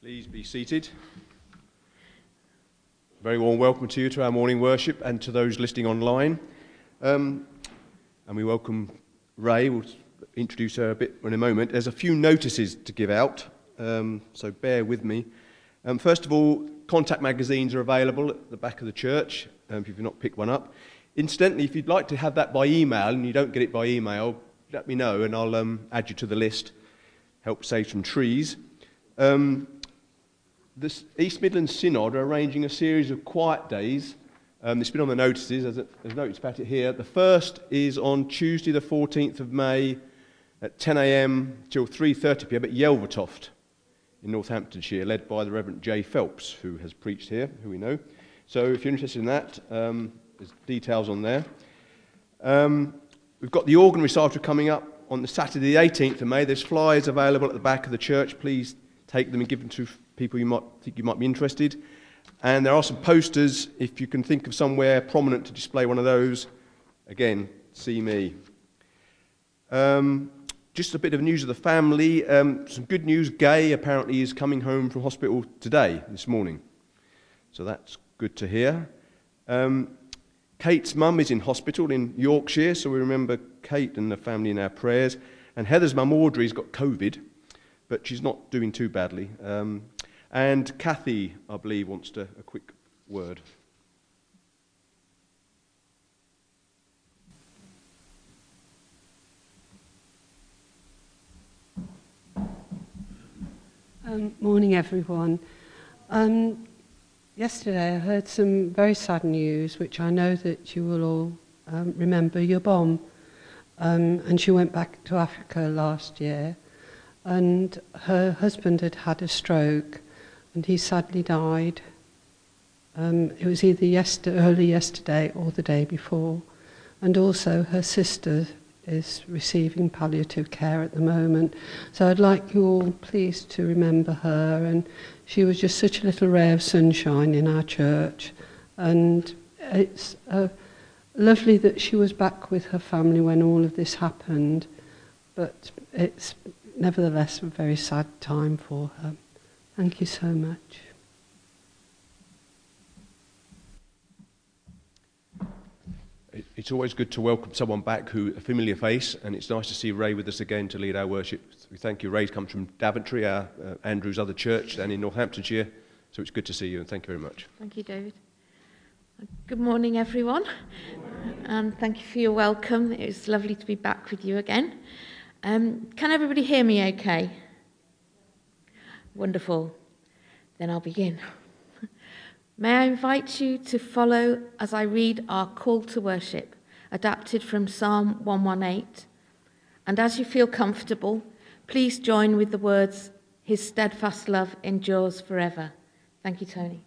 Please be seated. Very warm welcome to you to our morning worship and to those listening online. And we welcome Ray. We'll introduce her a bit in a moment. There's a few notices to give out, so bear with me. First of all, contact magazines are available at the back of the church, if you've not picked one up. Incidentally, if you'd like to have that by email and you don't get it by email, let me know and I'll add you to the list. Help save some trees. The East Midlands Synod are arranging a series of quiet days. It's been on the notices, there's notice about it here. The first is on Tuesday the 14th of May at 10 a.m. till 3:30 p.m. at Yelvertoft in Northamptonshire, led by the Reverend J. Phelps, who has preached here, who we know. So if you're interested in that, there's details on there. We've got the organ recital coming up on the Saturday the 18th of May. There's flyers available at the back of the church. Please take them and give them to people you might think you might be interested. And there are some posters, if you can think of somewhere prominent to display one of those. Again, see me. Just a bit of news of the family. Some good news. Gay apparently is coming home from hospital today, this morning. So that's good to hear. Kate's mum is in hospital in Yorkshire, so we remember Kate and the family in our prayers. And Heather's mum, Audrey's got COVID, but she's not doing too badly. And Kathy, I believe, wants a quick word. Morning, everyone. Yesterday I heard some very sad news, which I know that you will all remember. Your mum, and she went back to Africa last year, and her husband had had a stroke, and he sadly died. It was either early yesterday or the day before, and also her sister is receiving palliative care at the moment. So I'd like you all please to remember her, and she was just such a little ray of sunshine in our church, and it's lovely that she was back with her family when all of this happened, but it's nevertheless a very sad time for her. Thank you so much. It's always good to welcome someone back who a familiar face, and it's nice to see Ray with us again to lead our worship. We thank you. Ray comes from Daventry, our Andrew's other church, down in Northamptonshire, so it's good to see you, and thank you very much. Thank you, David. Good morning, everyone, and thank you for your welcome. It's lovely to be back with you again. Can everybody hear me okay? Wonderful. Then I'll begin. May I invite you to follow as I read our call to worship, adapted from Psalm 118. And as you feel comfortable, please join with the words, "His steadfast love endures forever." Thank you, Tony.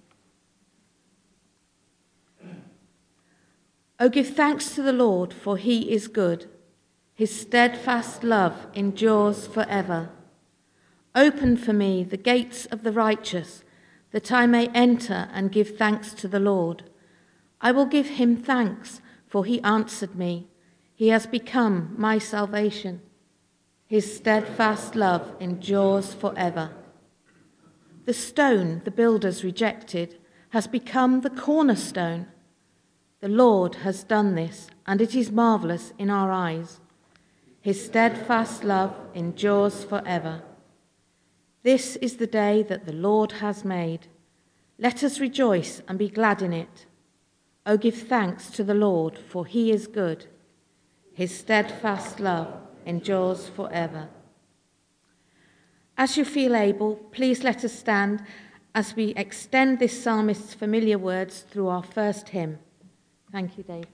Oh, give thanks to the Lord, for he is good. His steadfast love endures forever. Open for me the gates of the righteous, that I may enter and give thanks to the Lord. I will give him thanks, for he answered me. He has become my salvation. His steadfast love endures forever. The stone the builders rejected has become the cornerstone. The Lord has done this, and it is marvelous in our eyes. His steadfast love endures forever. This is the day that the Lord has made. Let us rejoice and be glad in it. Oh, give thanks to the Lord, for he is good. His steadfast love endures forever. As you feel able, please let us stand as we extend this psalmist's familiar words through our first hymn. Thank you, Dave.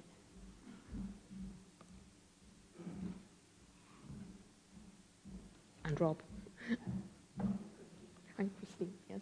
And Rob. And Christine, yes.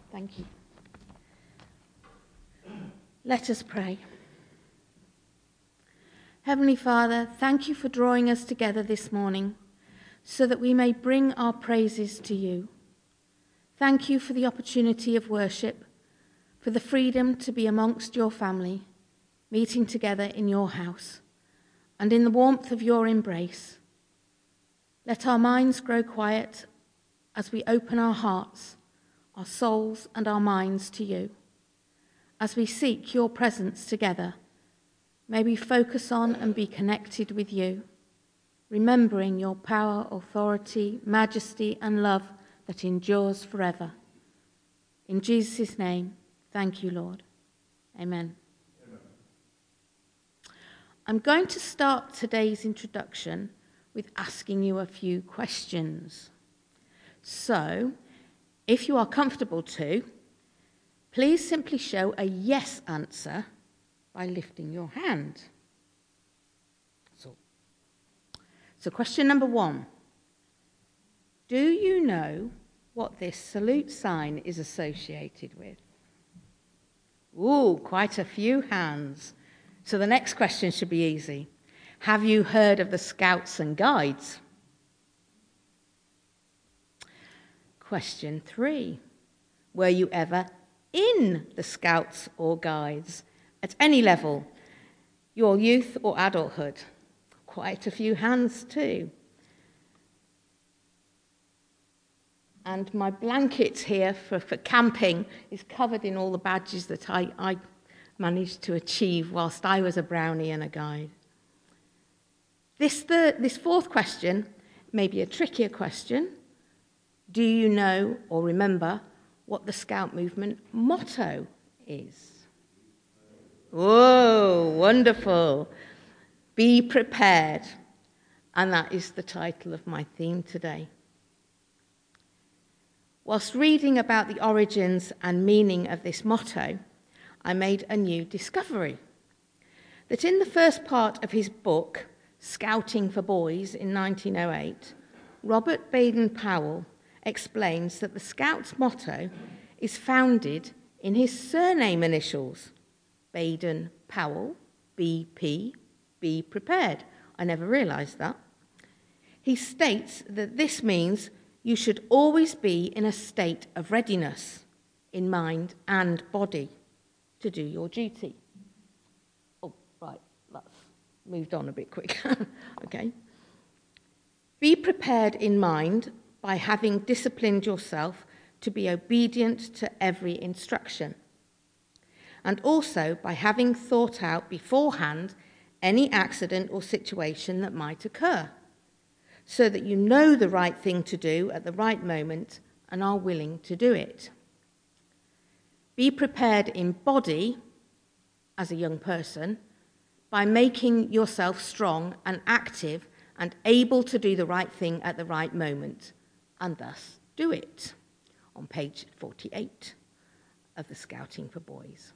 Thank you. Let us pray. Heavenly Father, thank you for drawing us together this morning so that we may bring our praises to you. Thank you for the opportunity of worship, for the freedom to be amongst your family, meeting together in your house, and in the warmth of your embrace. Let our minds grow quiet as we open our hearts, our souls, and our minds to you. As we seek your presence together, may we focus on and be connected with you, remembering your power, authority, majesty, and love that endures forever. In Jesus' name, thank you, Lord. Amen. Amen. I'm going to start today's introduction with asking you a few questions. So, if you are comfortable to, please simply show a yes answer by lifting your hand. So question number 1. Do you know what this salute sign is associated with? Ooh, quite a few hands. So the next question should be easy. Have you heard of the Scouts and Guides? Question 3. Were you ever in the Scouts or Guides at any level, your youth or adulthood? Quite a few hands too. And my blanket here for camping is covered in all the badges that I managed to achieve whilst I was a brownie and a guide. This fourth question may be a trickier question. Do you know or remember what the Scout movement motto is? Whoa, wonderful. Be prepared. And that is the title of my theme today. Whilst reading about the origins and meaning of this motto, I made a new discovery. That in the first part of his book, Scouting for Boys in 1908, Robert Baden-Powell explains that the Scouts' motto is founded in his surname initials, Baden-Powell, BP, be prepared. I never realised that. He states that this means you should always be in a state of readiness, in mind and body, to do your duty. Oh, right, that's moved on a bit quick. Okay. Be prepared in mind by having disciplined yourself to be obedient to every instruction, and also by having thought out beforehand any accident or situation that might occur, so that you know the right thing to do at the right moment and are willing to do it. Be prepared in body, as a young person, by making yourself strong and active and able to do the right thing at the right moment, and thus do it, on page 48 of the Scouting for Boys.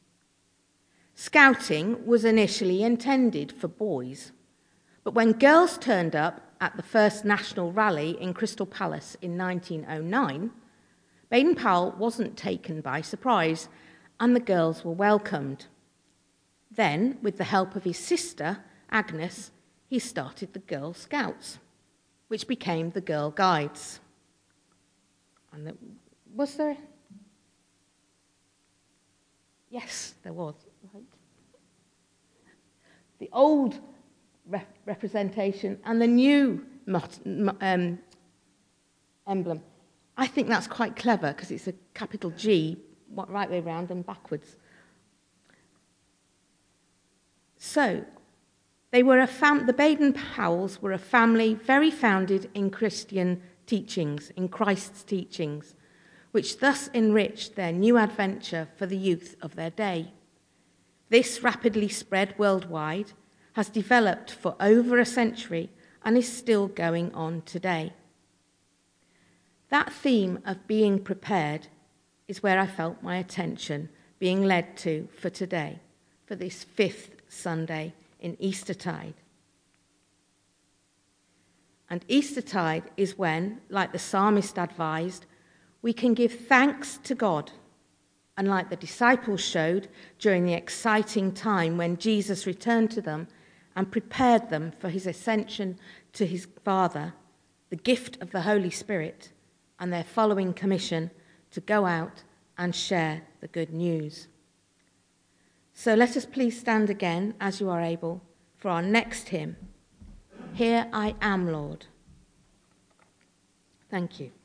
Scouting was initially intended for boys, but when girls turned up at the first national rally in Crystal Palace in 1909, Baden-Powell wasn't taken by surprise, and the girls were welcomed. Then, with the help of his sister, Agnes, he started the Girl Scouts, which became the Girl Guides. And was there? Yes, there was. Right. The old representation and the new emblem. I think that's quite clever because it's a capital G, right way round and backwards. So, they were the Baden-Powells were a family very founded in Christian teachings, in Christ's teachings, which thus enriched their new adventure for the youth of their day. This rapidly spread worldwide, has developed for over a century, and is still going on today. That theme of being prepared is where I felt my attention being led to for today, for this 5th Sunday in Eastertide. And Eastertide is when, like the psalmist advised, we can give thanks to God, unlike the disciples showed during the exciting time when Jesus returned to them and prepared them for his ascension to his Father, the gift of the Holy Spirit, and their following commission to go out and share the good news. So let us please stand again, as you are able, for our next hymn, Here I Am, Lord. Thank you.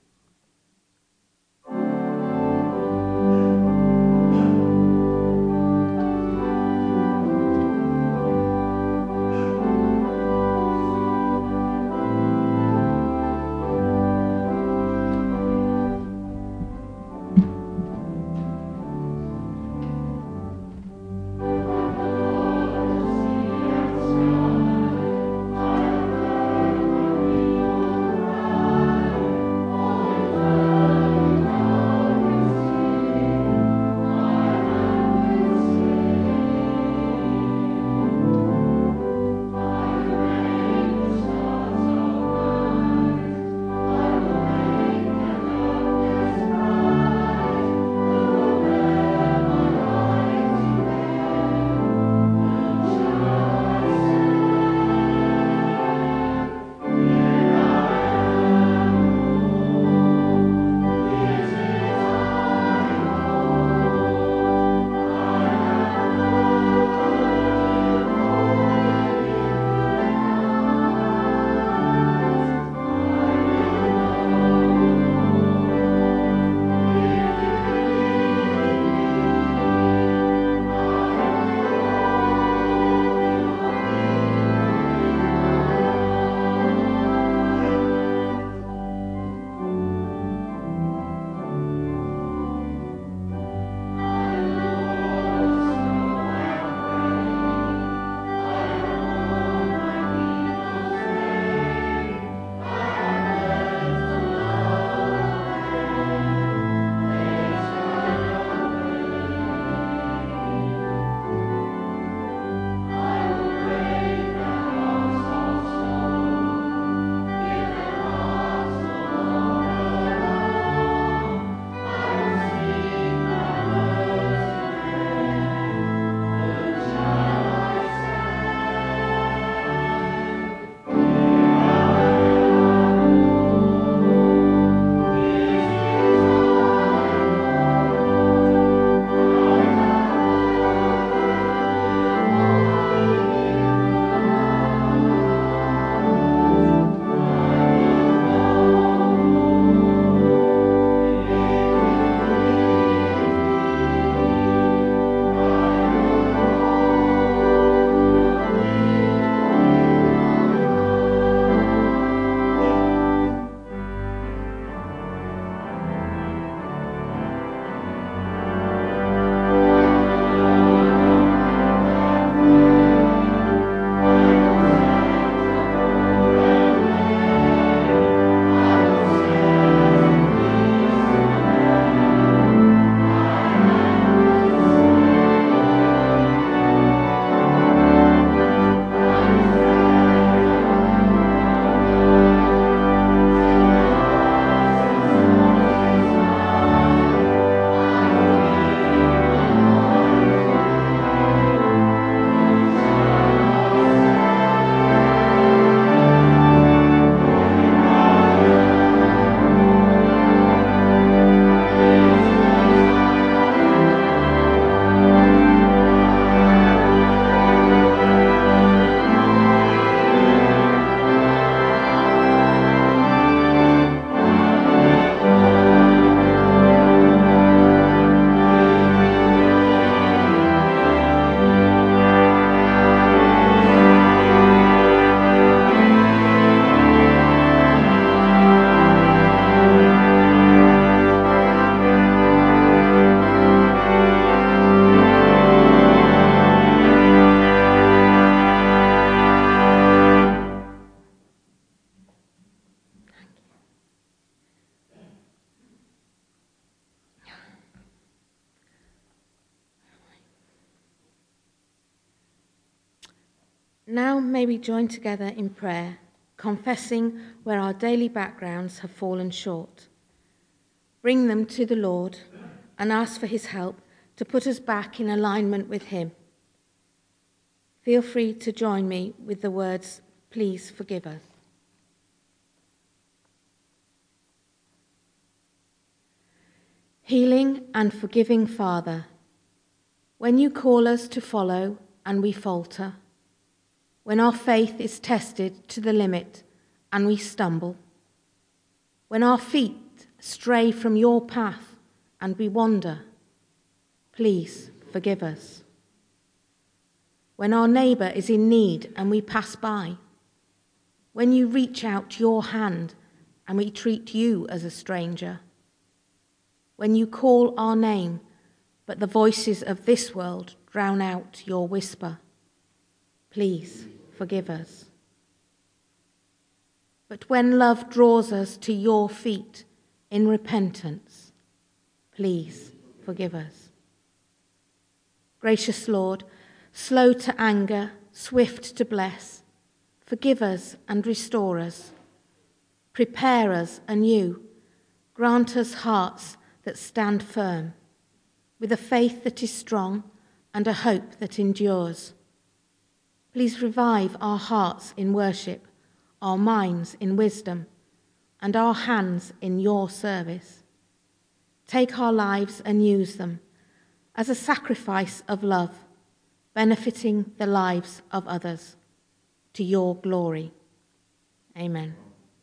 Now may we join together in prayer, confessing where our daily backgrounds have fallen short. bring them to the Lord and ask for his help to put us back in alignment with him. Feel free to join me with the words, "Please forgive us." Healing and forgiving Father, when you call us to follow and we falter, when our faith is tested to the limit and we stumble, when our feet stray from your path and we wander, please forgive us. When our neighbour is in need and we pass by, when you reach out your hand and we treat you as a stranger, when you call our name, but the voices of this world drown out your whisper, please forgive us. But when love draws us to your feet in repentance, please forgive us. Gracious Lord, slow to anger, swift to bless, forgive us and restore us. Prepare us anew, grant us hearts that stand firm, with a faith that is strong and a hope that endures. Please revive our hearts in worship, our minds in wisdom, and our hands in your service. Take our lives and use them as a sacrifice of love, benefiting the lives of others, to your glory. Amen.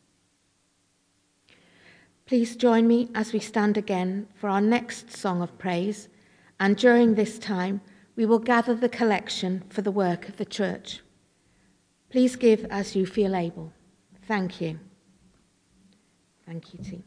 Please join me as we stand again for our next song of praise, and during this time we will gather the collection for the work of the church. Please give as you feel able. Thank you. Thank you, team.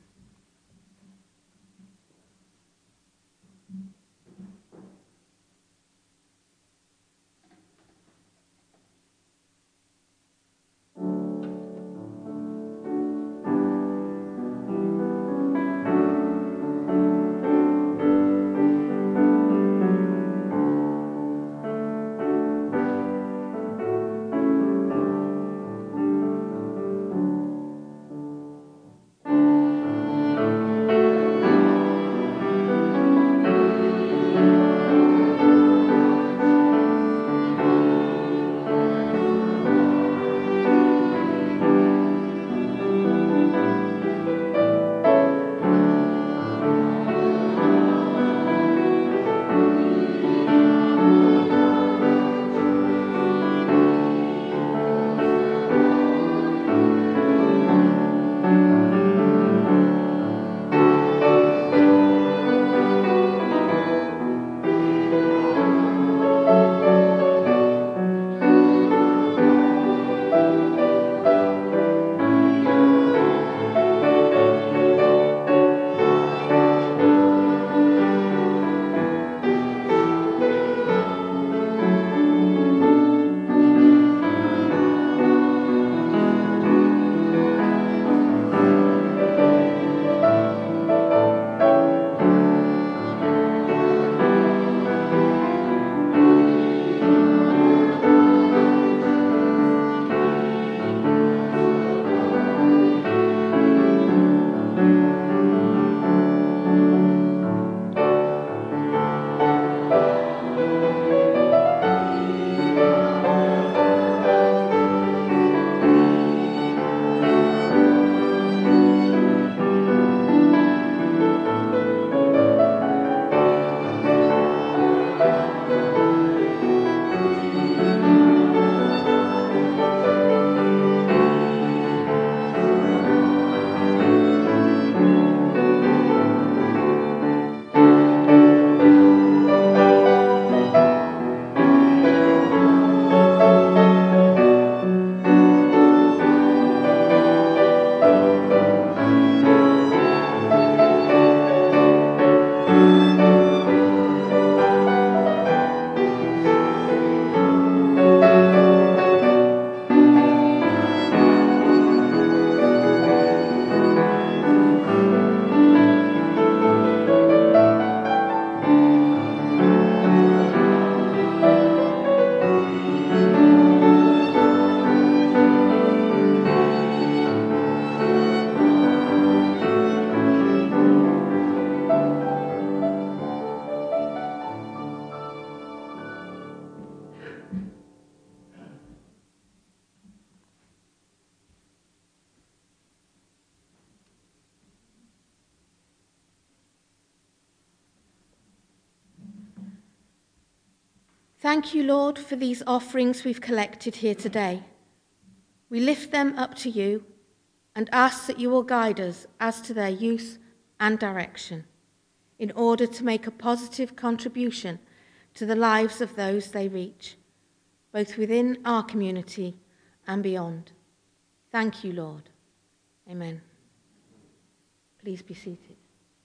Thank you, Lord, for these offerings we've collected here today. We lift them up to you and ask that you will guide us as to their use and direction in order to make a positive contribution to the lives of those they reach, both within our community and beyond. Thank you, Lord. Amen. Please be seated.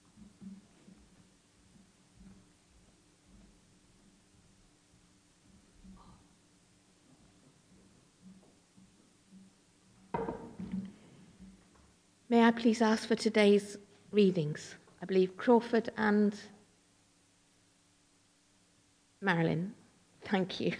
May I please ask for today's readings? I believe Crawford and Marilyn. Thank you.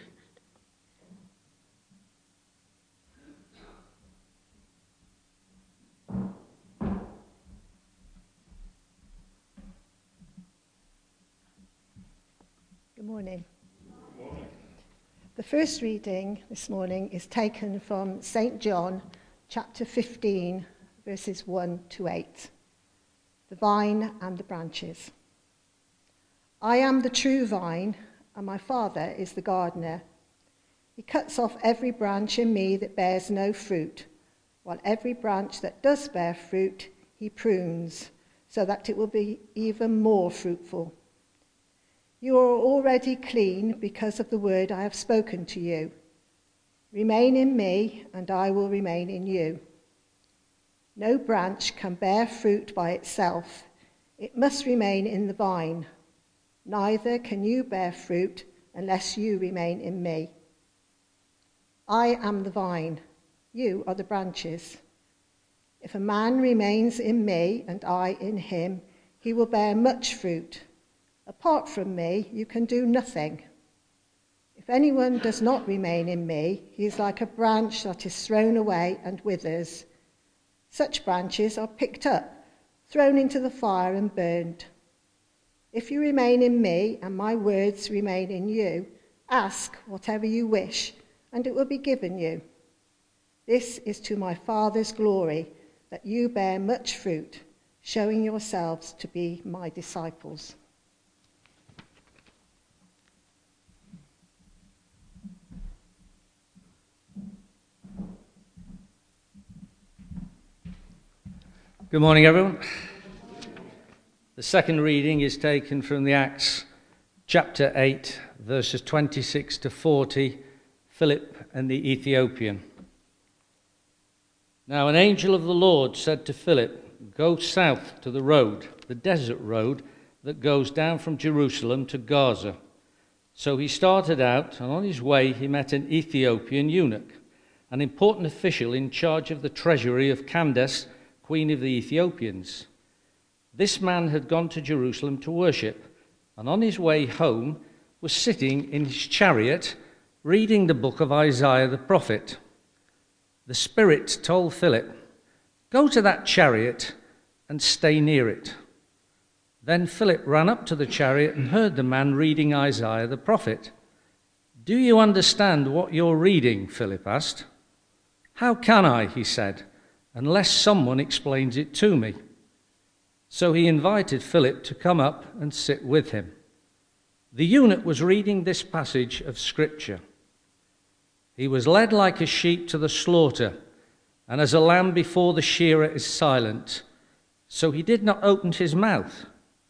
Good morning. The first reading this morning is taken from St. John, chapter 15, verses 1 to 8. The vine and the branches. I am the true vine, and my Father is the gardener. He cuts off every branch in me that bears no fruit, while every branch that does bear fruit he prunes, so that it will be even more fruitful. You are already clean because of the word I have spoken to you. Remain in me, and I will remain in you. No branch can bear fruit by itself. It must remain in the vine. Neither can you bear fruit unless you remain in me. I am the vine. You are the branches. If a man remains in me and I in him, he will bear much fruit. Apart from me, you can do nothing. If anyone does not remain in me, he is like a branch that is thrown away and withers. Such branches are picked up, thrown into the fire and burned. If you remain in me and my words remain in you, ask whatever you wish, and it will be given you. This is to my Father's glory, that you bear much fruit, showing yourselves to be my disciples. Good morning, everyone. The second reading is taken from the Acts chapter 8, verses 26 to 40, Philip and the Ethiopian. Now an angel of the Lord said to Philip, "Go south to the road, the desert road that goes down from Jerusalem to Gaza." So he started out, and on his way he met an Ethiopian eunuch, an important official in charge of the treasury of Candace, Queen of the Ethiopians. This man had gone to Jerusalem to worship, and on his way home was sitting in his chariot reading the book of Isaiah the prophet. The Spirit told Philip, "Go to that chariot and stay near it." Then Philip ran up to the chariot and heard the man reading Isaiah the prophet. "Do you understand what you're reading?" Philip asked. "How can I," he said, "unless someone explains it to me?" So he invited Philip to come up and sit with him. The eunuch was reading this passage of Scripture. "He was led like a sheep to the slaughter, and as a lamb before the shearer is silent, so he did not open his mouth.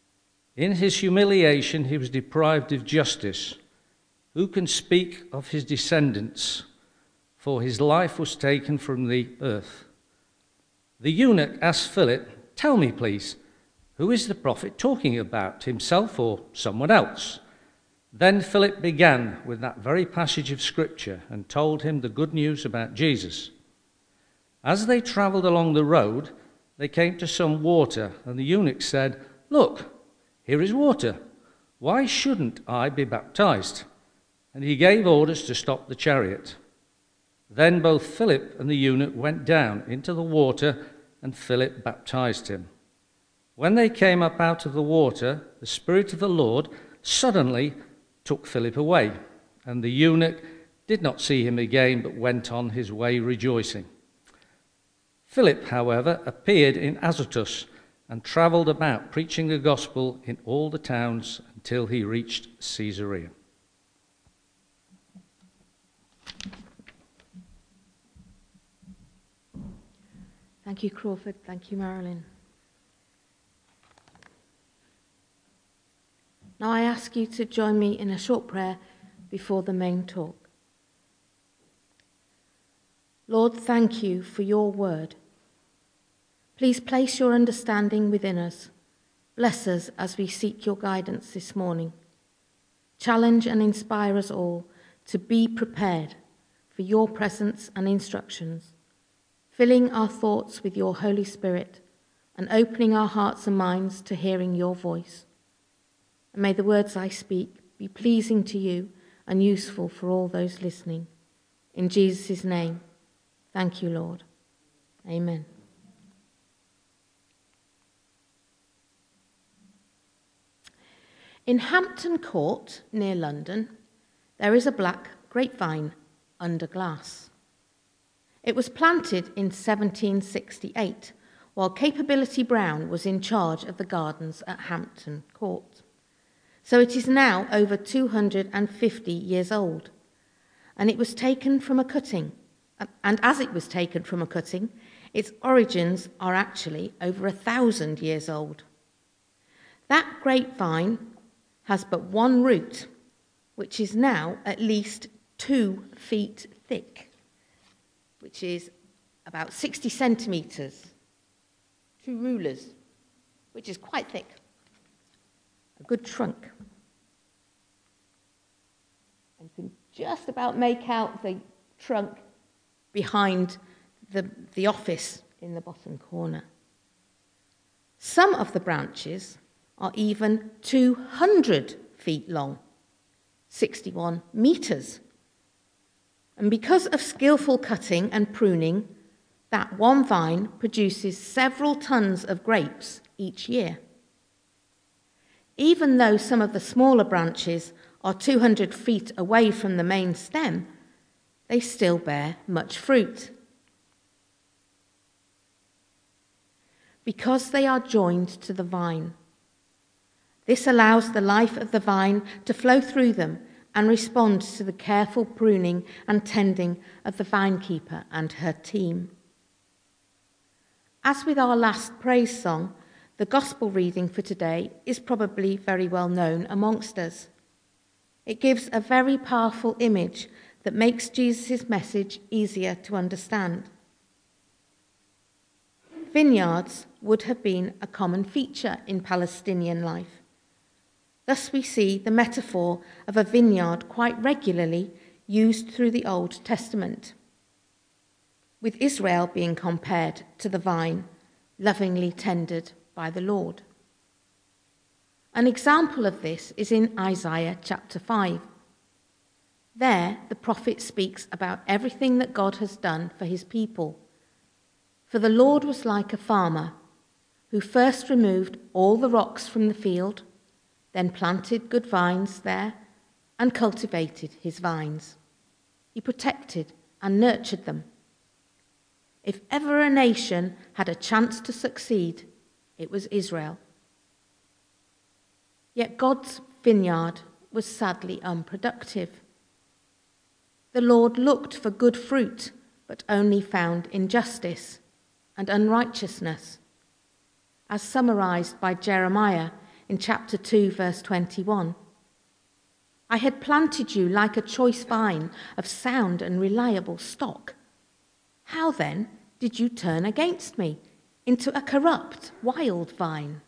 In his humiliation he was deprived of justice. Who can speak of his descendants? For his life was taken from the earth." The eunuch asked Philip, "Tell me, please, who is the prophet talking about, himself or someone else?" Then Philip began with that very passage of Scripture and told him the good news about Jesus. As they traveled along the road, they came to some water, and the eunuch said, "Look, here is water. Why shouldn't I be baptized?" And he gave orders to stop the chariot. Then both Philip and the eunuch went down into the water, and Philip baptized him. When they came up out of the water, the Spirit of the Lord suddenly took Philip away, and the eunuch did not see him again, but went on his way rejoicing. Philip, however, appeared in Azotus and traveled about preaching the gospel in all the towns until he reached Caesarea. Thank you, Crawford. Thank you, Marilyn. Now I ask you to join me in a short prayer before the main talk. Lord, thank you for your word. Please place your understanding within us. Bless us as we seek your guidance this morning. Challenge and inspire us all to be prepared for your presence and instructions, filling our thoughts with your Holy Spirit and opening our hearts and minds to hearing your voice. And may the words I speak be pleasing to you and useful for all those listening. In Jesus' name, thank you, Lord. Amen. In Hampton Court, near London, there is a black grapevine under glass. It was planted in 1768, while Capability Brown was in charge of the gardens at Hampton Court. So it is now over 250 years old, and it was taken from a cutting. And as it was taken from a cutting, its origins are actually over 1,000 years old. That grapevine has but one root, which is now at least 2 feet thick, which is about 60 centimetres, 2 rulers, which is quite thick. A good trunk. And you can just about make out the trunk behind the office in the bottom corner. Some of the branches are even 200 feet long, 61 metres. And because of skillful cutting and pruning, that one vine produces several tons of grapes each year. Even though some of the smaller branches are 200 feet away from the main stem, they still bear much fruit. Because they are joined to the vine. This allows the life of the vine to flow through them and respond to the careful pruning and tending of the vinekeeper and her team. As with our last praise song, the gospel reading for today is probably very well known amongst us. It gives a very powerful image that makes Jesus' message easier to understand. Vineyards would have been a common feature in Palestinian life. Thus we see the metaphor of a vineyard quite regularly used through the Old Testament, with Israel being compared to the vine, lovingly tended by the Lord. An example of this is in Isaiah chapter 5. There, the prophet speaks about everything that God has done for his people. For the Lord was like a farmer who first removed all the rocks from the field, then planted good vines there and cultivated his vines. He protected and nurtured them. If ever a nation had a chance to succeed, it was Israel. Yet God's vineyard was sadly unproductive. The Lord looked for good fruit, but only found injustice and unrighteousness, as summarized by Jeremiah in chapter 2, verse 21. I had planted you like a choice vine of sound and reliable stock. How then did you turn against me into a corrupt, wild vine?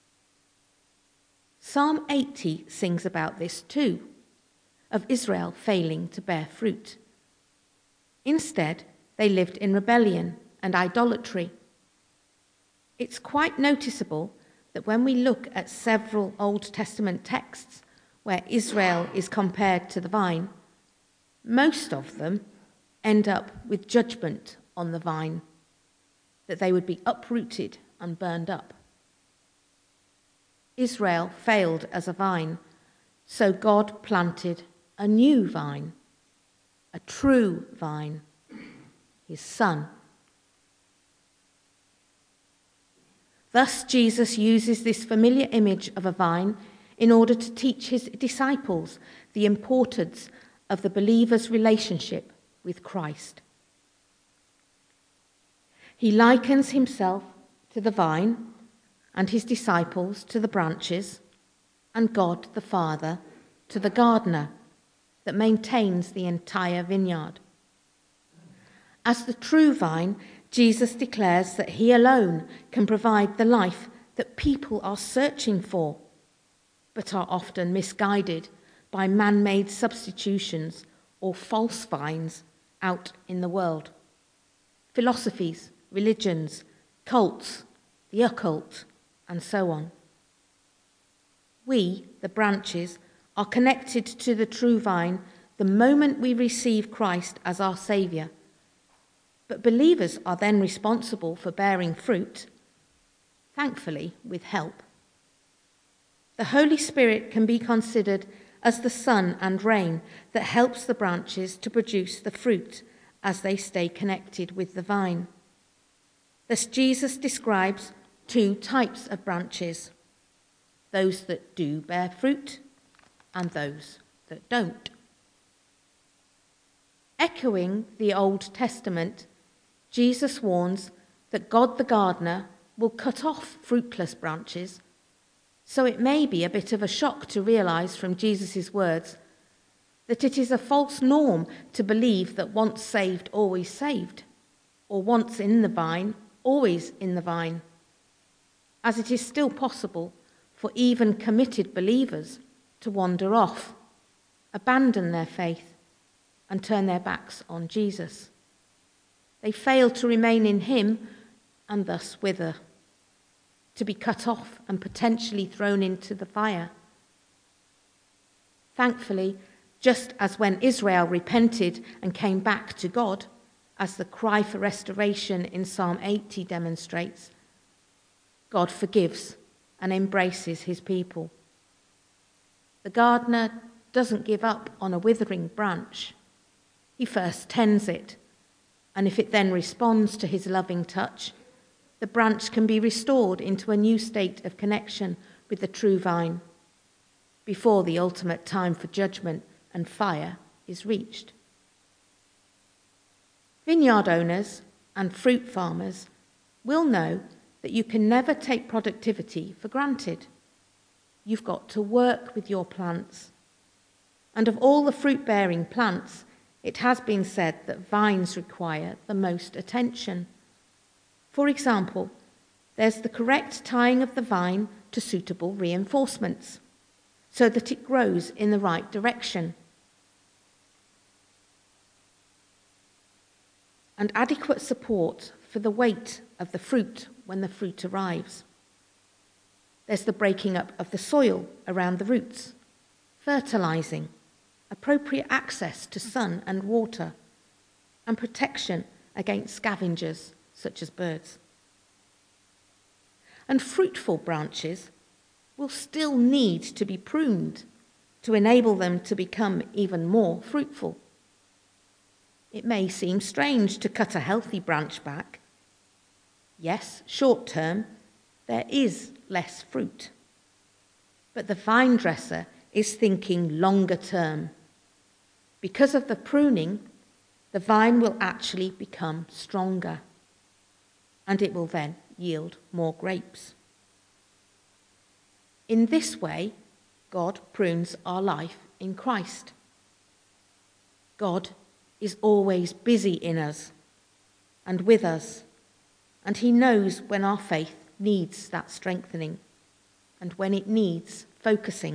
Psalm 80 sings about this too, of Israel failing to bear fruit. Instead, they lived in rebellion and idolatry. It's quite noticeable that when we look at several Old Testament texts where Israel is compared to the vine, most of them end up with judgment on the vine, that they would be uprooted and burned up. Israel failed as a vine, so God planted a new vine, a true vine, his Son. Thus, Jesus uses this familiar image of a vine in order to teach his disciples the importance of the believer's relationship with Christ. He likens himself to the vine and his disciples to the branches, and God the Father to the gardener that maintains the entire vineyard. As the true vine, Jesus declares that he alone can provide the life that people are searching for, but are often misguided by man-made substitutions or false vines out in the world. Philosophies, religions, cults, the occult, and so on. We, the branches, are connected to the true vine the moment we receive Christ as our Saviour. But believers are then responsible for bearing fruit, thankfully with help. The Holy Spirit can be considered as the sun and rain that helps the branches to produce the fruit as they stay connected with the vine. Thus Jesus describes two types of branches, those that do bear fruit and those that don't. Echoing the Old Testament, Jesus warns that God the gardener will cut off fruitless branches, so it may be a bit of a shock to realize from Jesus' words that it is a false norm to believe that once saved, always saved, or once in the vine, always in the vine, as it is still possible for even committed believers to wander off, abandon their faith, and turn their backs on Jesus. They fail to remain in him and thus wither, to be cut off and potentially thrown into the fire. Thankfully, just as when Israel repented and came back to God, as the cry for restoration in Psalm 80 demonstrates, God forgives and embraces his people. The gardener doesn't give up on a withering branch. He first tends it, and if it then responds to his loving touch, the branch can be restored into a new state of connection with the true vine before the ultimate time for judgment and fire is reached. Vineyard owners and fruit farmers will know that you can never take productivity for granted. You've got to work with your plants. And of all the fruit-bearing plants, it has been said that vines require the most attention. For example, there's the correct tying of the vine to suitable reinforcements so that it grows in the right direction, and adequate support for the weight of the fruit when the fruit arrives. There's the breaking up of the soil around the roots, fertilizing, appropriate access to sun and water, and protection against scavengers such as birds. And fruitful branches will still need to be pruned to enable them to become even more fruitful. It may seem strange to cut a healthy branch back. Yes, short term, there is less fruit. But the vine dresser is thinking longer term. Because of the pruning, the vine will actually become stronger, and it will then yield more grapes. In this way, God prunes our life in Christ. God is always busy in us and with us, and he knows when our faith needs that strengthening and when it needs focusing.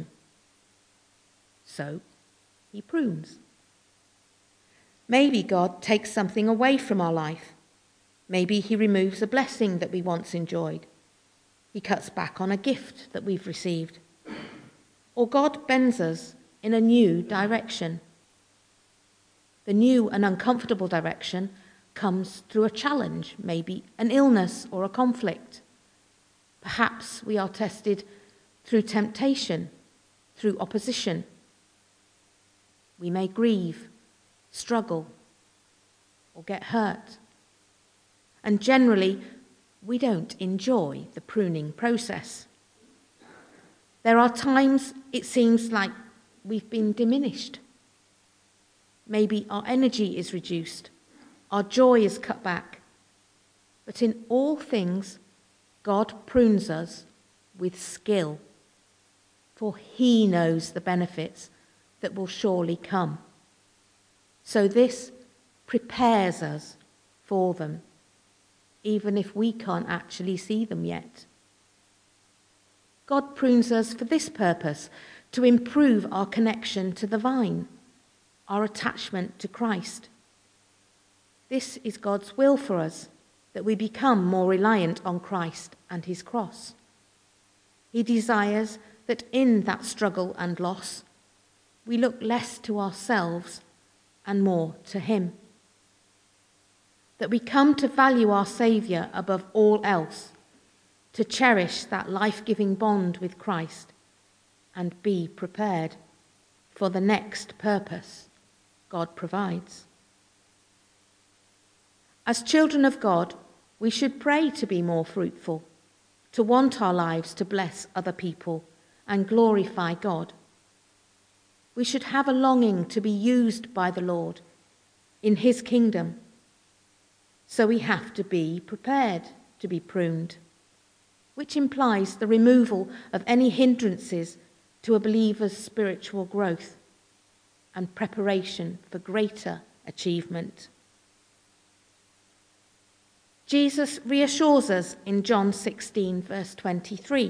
So he prunes. Maybe God takes something away from our life. Maybe he removes a blessing that we once enjoyed. He cuts back on a gift that we've received. Or God bends us in a new direction. The new and uncomfortable direction comes through a challenge, maybe an illness or a conflict. Perhaps we are tested through temptation, through opposition. We may grieve, struggle, or get hurt. And generally, we don't enjoy the pruning process. There are times it seems like we've been diminished. maybe our energy is reduced, our joy is cut back. But in all things, God prunes us with skill, for he knows the benefits that will surely come. So this prepares us for them, even if we can't actually see them yet. God prunes us for this purpose, to improve our connection to the vine, our attachment to Christ. This is God's will for us, that we become more reliant on Christ and his cross. He desires that in that struggle and loss, we look less to ourselves and more to him. That we come to value our Saviour above all else, to cherish that life-giving bond with Christ, and be prepared for the next purpose God provides. As children of God, we should pray to be more fruitful, to want our lives to bless other people and glorify God. We should have a longing to be used by the Lord in his kingdom. So we have to be prepared to be pruned, which implies the removal of any hindrances to a believer's spiritual growth and preparation for greater achievement. Jesus reassures us in John 16, verse 23.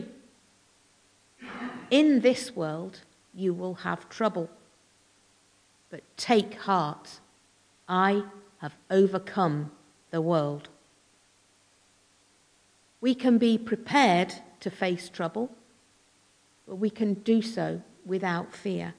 In this world you will have trouble, but take heart, I have overcome the world. We can be prepared to face trouble, but we can do so without fear.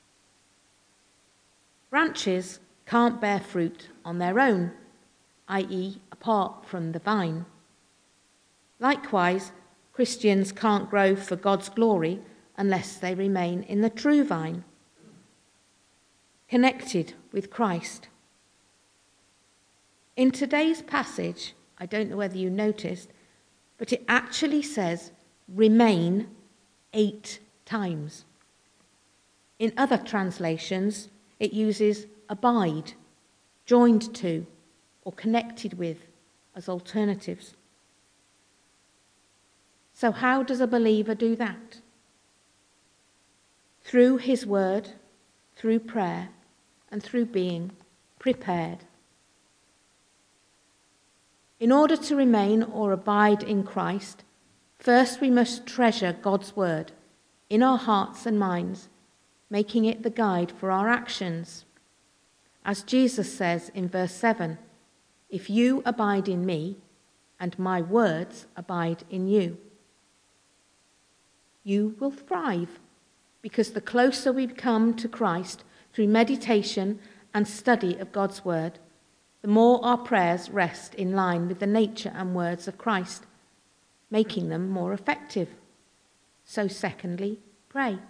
Branches can't bear fruit on their own, i.e., apart from the vine. Likewise, Christians can't grow for God's glory unless they remain in the true vine, connected with Christ. In today's passage, I don't know whether you noticed, but it actually says remain 8 times. In other translations, it uses abide, joined to, or connected with as alternatives. So how does a believer do that? Through his word, through prayer, and through being prepared. In order to remain or abide in Christ, first we must treasure God's word in our hearts and minds, making it the guide for our actions. As Jesus says in verse 7, if you abide in me, and my words abide in you, you will thrive, because the closer we come to Christ through meditation and study of God's word, the more our prayers rest in line with the nature and words of Christ, making them more effective. So secondly, pray.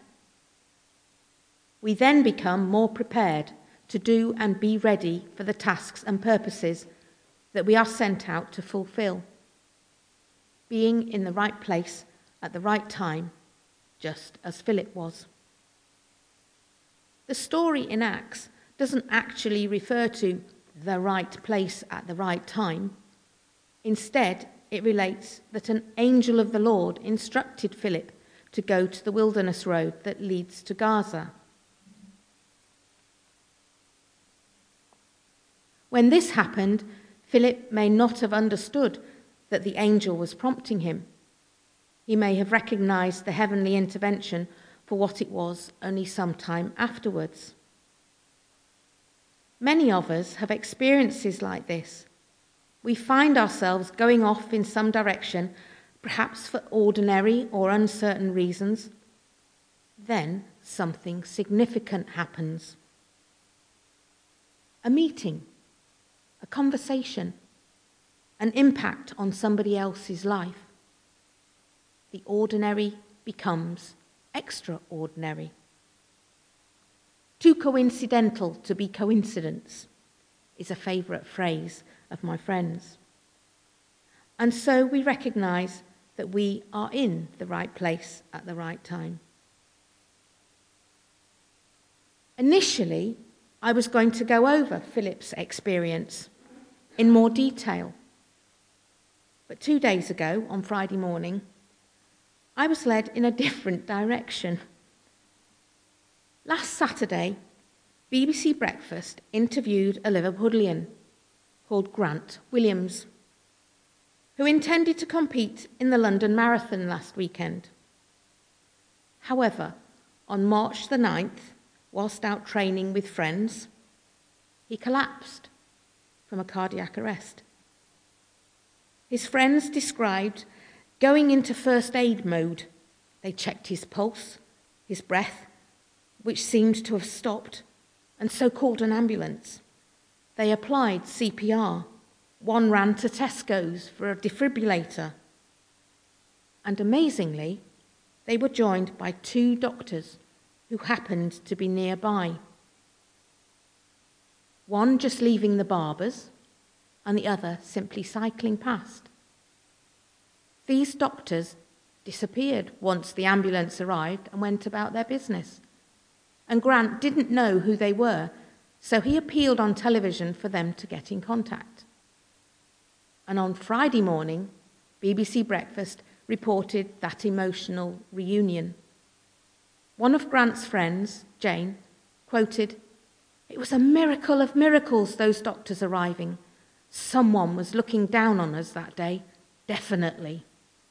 We then become more prepared to do and be ready for the tasks and purposes that we are sent out to fulfill, being in the right place at the right time, just as Philip was. The story in Acts doesn't actually refer to the right place at the right time. Instead, it relates that an angel of the Lord instructed Philip to go to the wilderness road that leads to Gaza. When this happened, Philip may not have understood that the angel was prompting him. He may have recognized the heavenly intervention for what it was only some time afterwards. Many of us have experiences like this. We find ourselves going off in some direction, perhaps for ordinary or uncertain reasons. Then something significant happens. A meeting, a conversation, an impact on somebody else's life. The ordinary becomes extraordinary. Too coincidental to be coincidence is a favourite phrase of my friends. And so we recognise that we are in the right place at the right time. Initially, I was going to go over Philip's experience in more detail. But 2 days ago, on Friday morning, I was led in a different direction. Last Saturday, BBC Breakfast interviewed a Liverpudlian called Grant Williams, who intended to compete in the London Marathon last weekend. However, on March the 9th, whilst out training with friends, he collapsed from a cardiac arrest. His friends described going into first aid mode. They checked his pulse, his breath, which seemed to have stopped, and so called an ambulance. They applied CPR. One ran to Tesco's for a defibrillator. And amazingly, they were joined by 2 doctors who happened to be nearby. One just leaving the barbers, and the other simply cycling past. These doctors disappeared once the ambulance arrived and went about their business. And Grant didn't know who they were, so he appealed on television for them to get in contact. And on Friday morning, BBC Breakfast reported that emotional reunion. One of Grant's friends, Jane, quoted, "It was a miracle of miracles, those doctors arriving. Someone was looking down on us that day, definitely."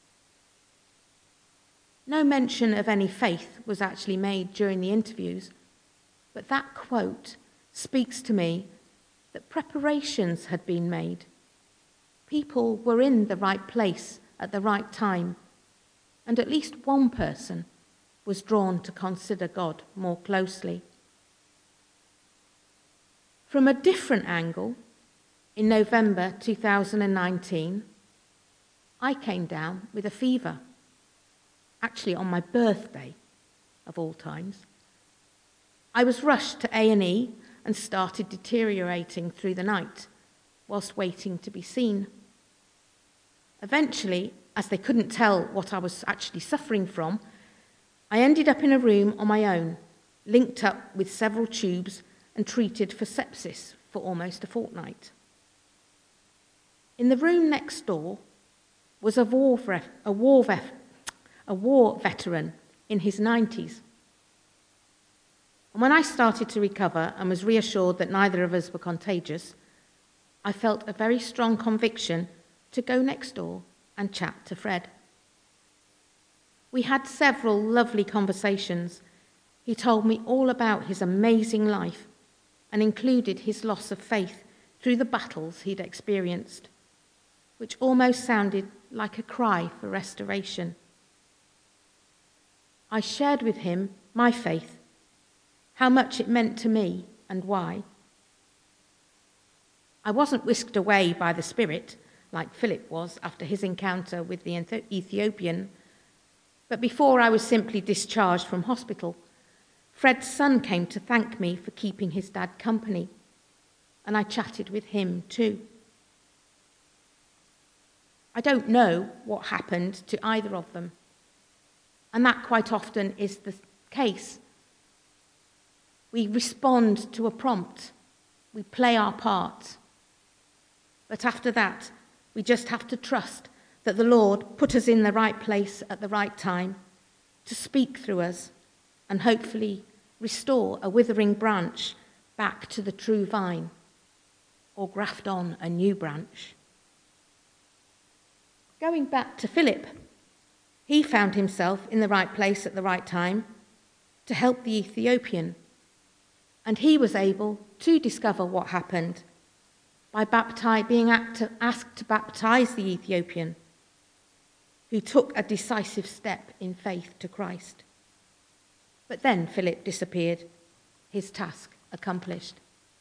No mention of any faith was actually made during the interviews, but that quote speaks to me that preparations had been made. People were in the right place at the right time, and at least one person was drawn to consider God more closely. From a different angle, in November 2019, I came down with a fever, actually on my birthday, of all times. I was rushed to A&E and started deteriorating through the night whilst waiting to be seen. Eventually, as they couldn't tell what I was actually suffering from, I ended up in a room on my own, linked up with several tubes and treated for sepsis for almost a fortnight. In the room next door was a war veteran in his 90s. And when I started to recover and was reassured that neither of us were contagious, I felt a very strong conviction to go next door and chat to Fred. We had several lovely conversations. He told me all about his amazing life and included his loss of faith through the battles he'd experienced, which almost sounded like a cry for restoration. I shared with him my faith, how much it meant to me and why. I wasn't whisked away by the Spirit, like Philip was after his encounter with the Ethiopian, but before I was simply discharged from hospital, Fred's son came to thank me for keeping his dad company, and I chatted with him too. I don't know what happened to either of them, and that quite often is the case. We respond to a prompt, we play our part, but after that, we just have to trust that the Lord put us in the right place at the right time to speak through us and hopefully restore a withering branch back to the true vine or graft on a new branch. Going back to Philip, he found himself in the right place at the right time to help the Ethiopian, and he was able to discover what happened by being asked to baptize the Ethiopian, who took a decisive step in faith to Christ. But then Philip disappeared, his task accomplished.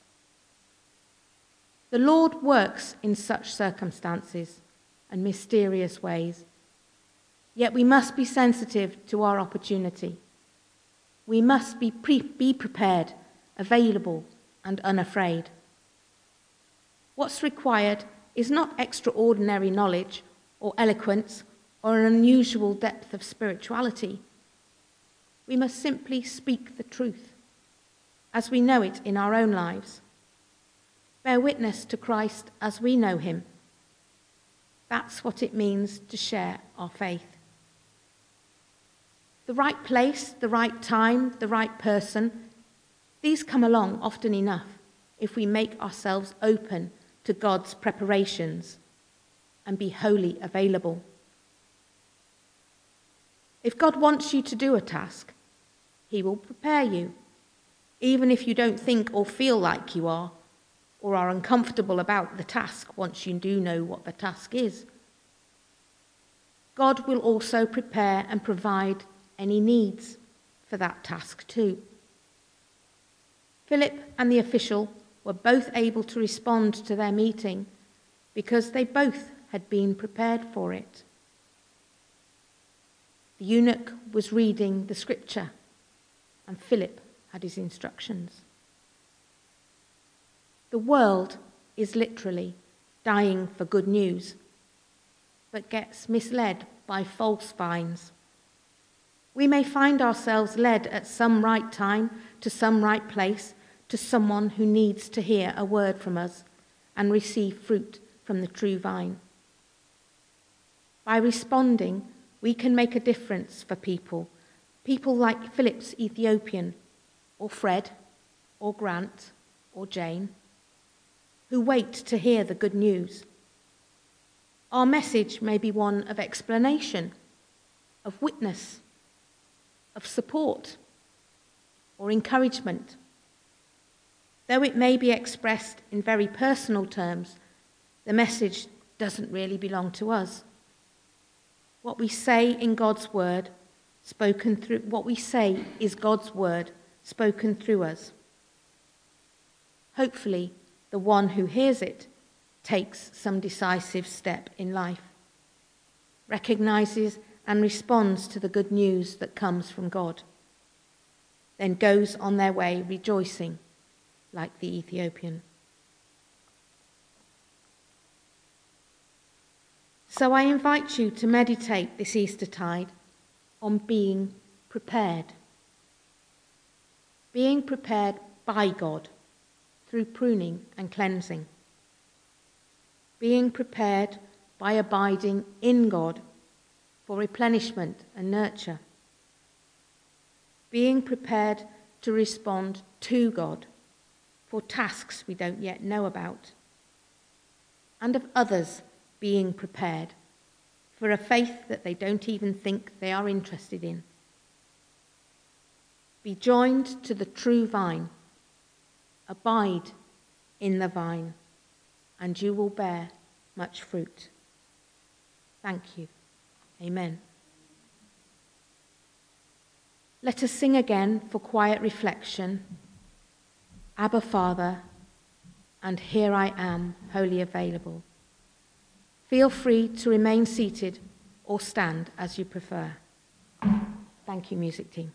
The Lord works in such circumstances and mysterious ways, yet we must be sensitive to our opportunity. We must be prepared, available, and unafraid. What's required is not extraordinary knowledge or eloquence or an unusual depth of spirituality. We must simply speak the truth. as we know it in our own lives. Bear witness to Christ as we know him. That's what it means to share our faith. The right place, the right time, the right person, these come along often enough if we make ourselves open to God's preparations and be wholly available. If God wants you to do a task, he will prepare you, even if you don't think or feel like you are, or are uncomfortable about the task once you do know what the task is. God will also prepare and provide any needs for that task too. Philip and the official were both able to respond to their meeting because they both had been prepared for it. The eunuch was reading the scripture, and Philip had his instructions. The world is literally dying for good news, but gets misled by false vines. We may find ourselves led at some right time to some right place to someone who needs to hear a word from us and receive fruit from the true vine. By responding, we can make a difference for people like Philip's Ethiopian, or Fred, or Grant, or Jane, who wait to hear the good news. Our message may be one of explanation, of witness, of support, or encouragement. Though it may be expressed in very personal terms, the message doesn't really belong to us. What we say in God's word, what we say is God's word spoken through us. Hopefully, the one who hears it takes some decisive step in life, recognizes and responds to the good news that comes from God, then goes on their way rejoicing like the Ethiopian. So I invite you to meditate this Eastertide on being prepared. Being prepared by God through pruning and cleansing. Being prepared by abiding in God for replenishment and nurture. Being prepared to respond to God for tasks we don't yet know about. And of others being prepared for a faith that they don't even think they are interested in. Be joined to the true vine. Abide in the vine, and you will bear much fruit. Thank you. Amen. Let us sing again for quiet reflection. Abba, Father, and here I am, wholly available. Feel free to remain seated or stand as you prefer. Thank you, music team.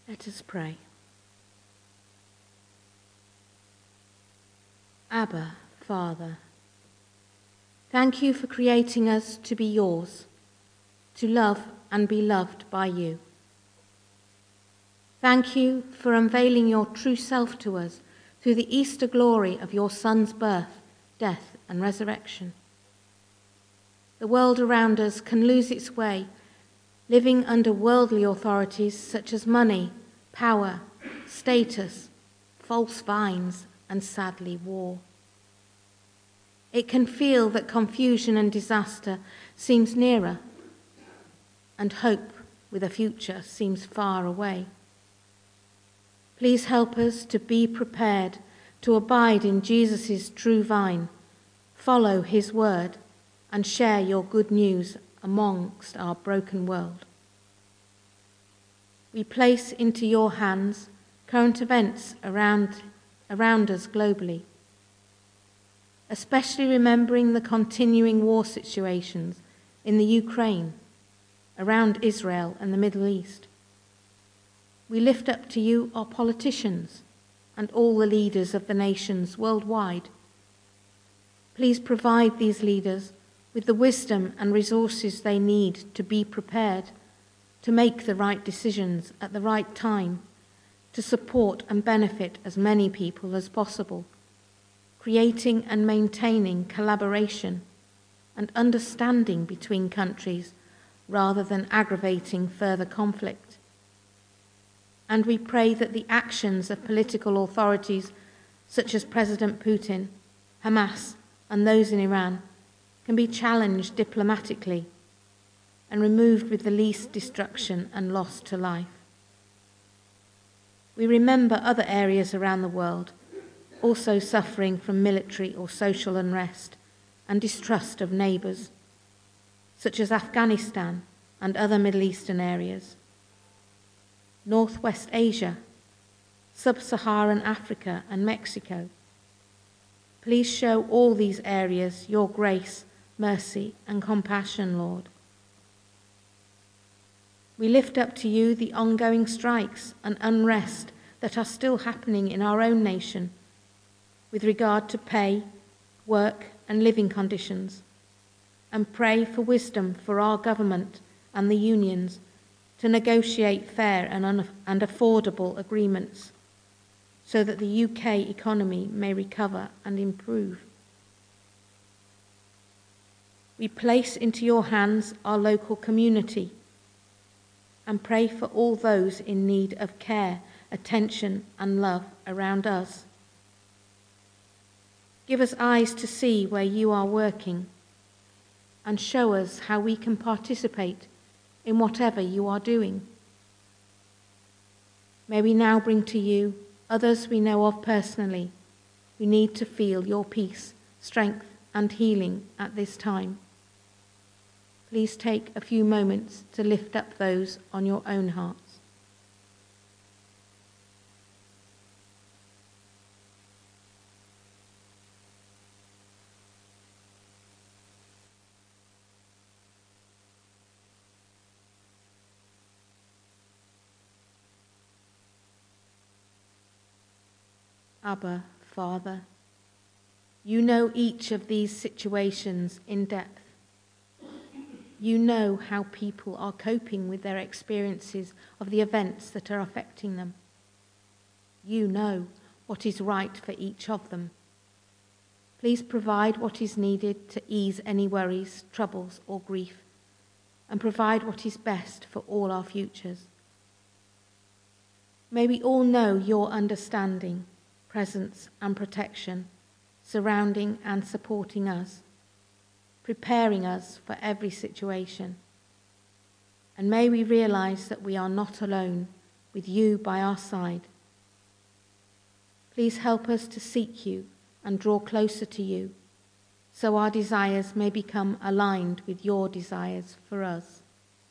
Let us pray. Abba, Father, thank you for creating us to be yours, to love and be loved by you. Thank you for unveiling your true self to us through the Easter glory of your Son's birth, death, and resurrection. The world around us can lose its way, living under worldly authorities such as money, power, status, false vines, and sadly war. It can feel that confusion and disaster seems nearer, and hope with a future seems far away. Please help us to be prepared to abide in Jesus' true vine, follow his word, and share your good news amongst our broken world. We place into your hands current events around us globally, especially remembering the continuing war situations in the Ukraine, around Israel and the Middle East. We lift up to you our politicians and all the leaders of the nations worldwide. Please provide these leaders with the wisdom and resources they need to be prepared, to make the right decisions at the right time, to support and benefit as many people as possible, creating and maintaining collaboration and understanding between countries rather than aggravating further conflict. And we pray that the actions of political authorities such as President Putin, Hamas, and those in Iran can be challenged diplomatically and removed with the least destruction and loss to life. We remember other areas around the world also suffering from military or social unrest and distrust of neighbours, such as Afghanistan and other Middle Eastern areas, Northwest Asia, Sub-Saharan Africa and Mexico. Please show all these areas your grace, mercy and compassion, Lord. We lift up to you the ongoing strikes and unrest that are still happening in our own nation with regard to pay, work and living conditions, and pray for wisdom for our government and the unions to negotiate fair and affordable agreements so that the UK economy may recover and improve. We place into your hands our local community and pray for all those in need of care, attention and love around us. Give us eyes to see where you are working and show us how we can participate in whatever you are doing. May we now bring to you others we know of personally who need to feel your peace, strength and healing at this time. Please take a few moments to lift up those on your own hearts. Abba, Father, you know each of these situations in depth. You know how people are coping with their experiences of the events that are affecting them. You know what is right for each of them. Please provide what is needed to ease any worries, troubles, or grief, and provide what is best for all our futures. May we all know your understanding, presence and protection, surrounding and supporting us, preparing us for every situation. And may we realize that we are not alone, with you by our side. Please help us to seek you and draw closer to you, so our desires may become aligned with your desires for us.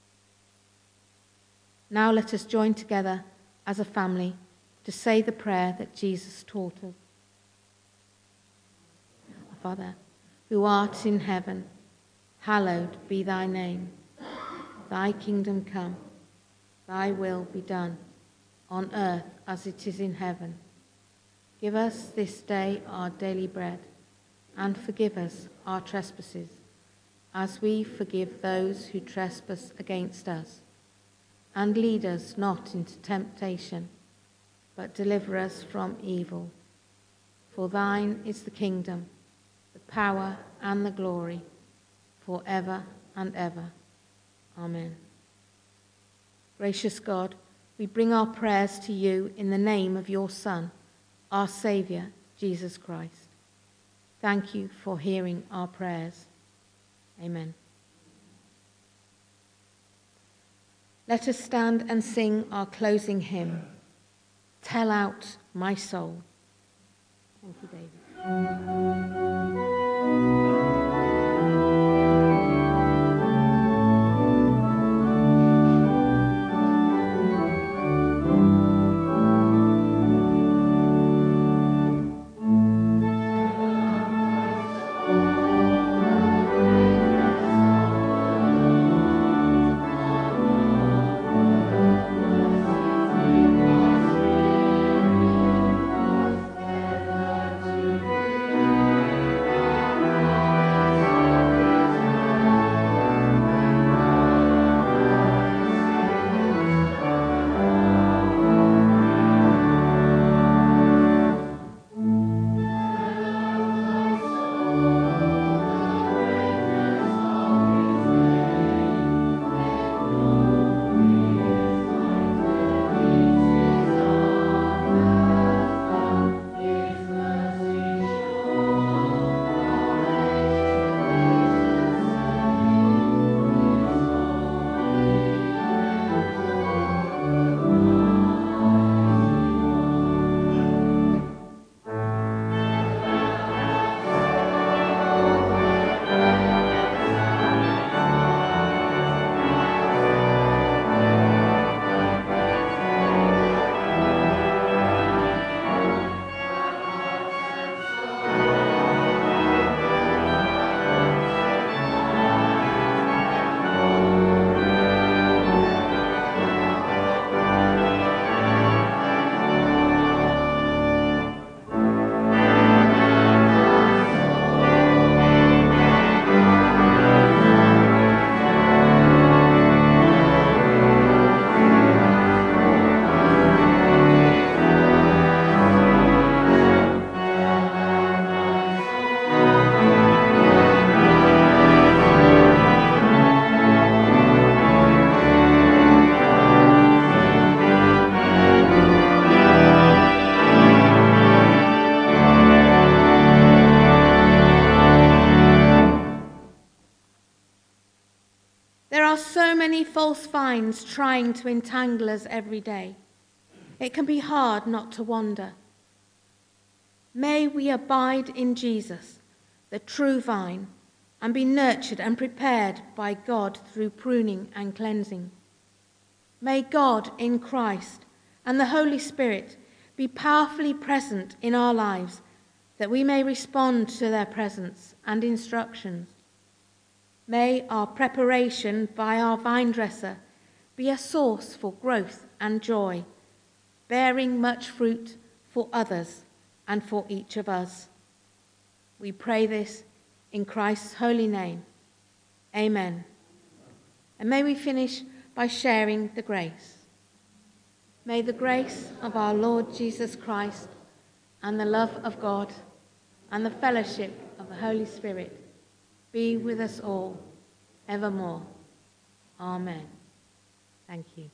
Now let us join together as a family to say the prayer that Jesus taught us. Our Father, who art in heaven, hallowed be thy name. Thy kingdom come, thy will be done, on earth as it is in heaven. Give us this day our daily bread, and forgive us our trespasses, as we forgive those who trespass against us. And lead us not into temptation, but deliver us from evil. For thine is the kingdom, the power, and the glory, forever and ever. Amen. Gracious God, we bring our prayers to you in the name of your Son, our Saviour, Jesus Christ. Thank you for hearing our prayers. Amen. Let us stand and sing our closing hymn, Tell Out My Soul. Thank you, David. There are so many false vines trying to entangle us every day. It can be hard not to wander. May we abide in Jesus, the true vine, and be nurtured and prepared by God through pruning and cleansing. May God in Christ and the Holy Spirit be powerfully present in our lives, that we may respond to their presence and instructions. May our preparation by our vine dresser be a source for growth and joy, bearing much fruit for others and for each of us. We pray this in Christ's holy name. Amen. And may we finish by sharing the grace. May the grace of our Lord Jesus Christ and the love of God and the fellowship of the Holy Spirit be with us all evermore. Amen. Thank you.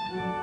Amen.